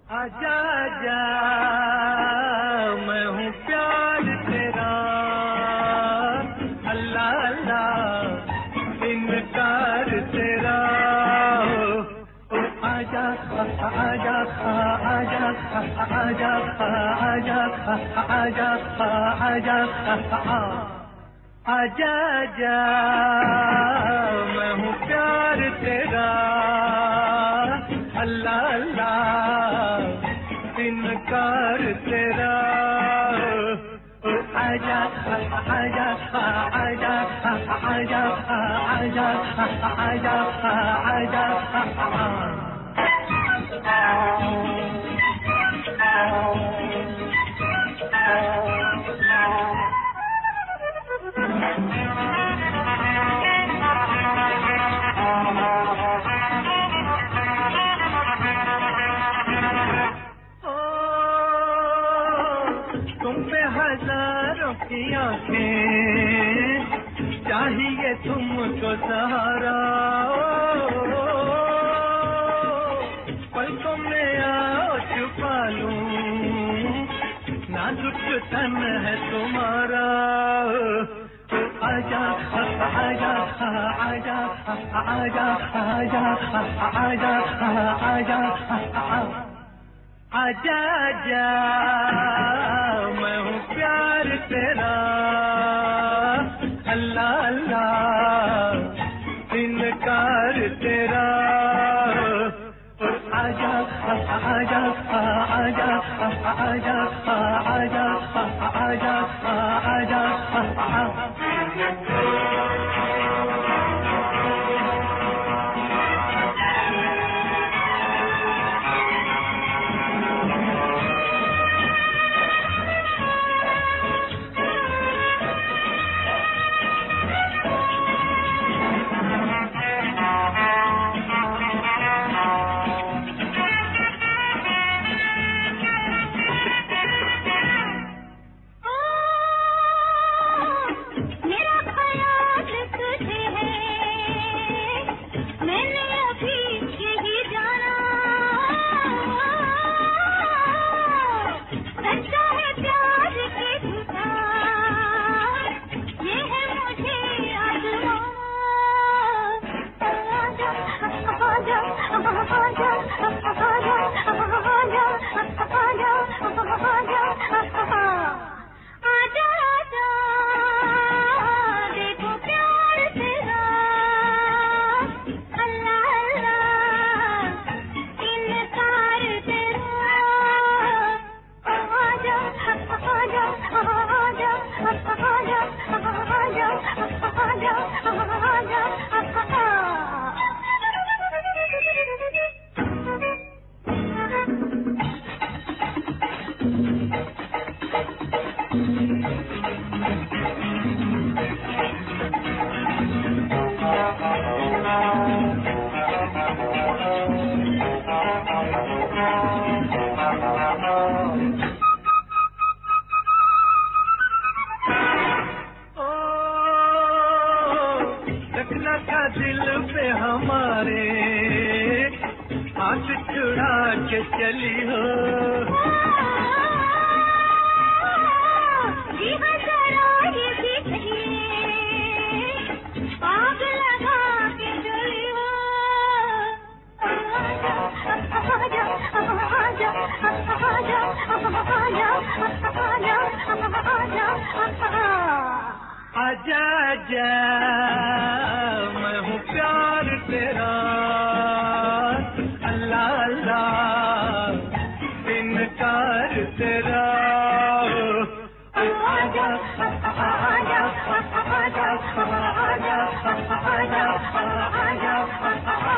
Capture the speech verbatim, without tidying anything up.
आजा आजा मैं हूँ प्यार तेरा, अल्लाह अल्लाह इनकार तेरा। ओ आजा आजा आजा आजा आजा आजा आजा आजा आजा मैं हूँ प्यार तेरा, अल्लाह अल्लाह इनकार तेरा। ओ आजा आजा आजा आजा आजा आजा आजा हजारों की आँखें चाहिए तुमको सहारा, पलकों में आओ छुपा लूं नाजुक तन है तुम्हारा। तो आजा आजा आजा आजा आजा आजा आजा आजा आजा मैं हूँ प्यार तेरा, अल्लाह अल्लाह इनकार तेरा। आजा आजा आजा आजा आजा आजा आजा दिल पे हमारे हाथ छुड़ा के चली हो, जी हाँ जरा ये भी कहिए आग लगा के चली हो। आजा आजा आजा आजा आजा आजा मैं हूँ प्यार तेरा, अल्लाह अल्लाह इनकार तेरा। आजा आजा आजा आजा आजा आजा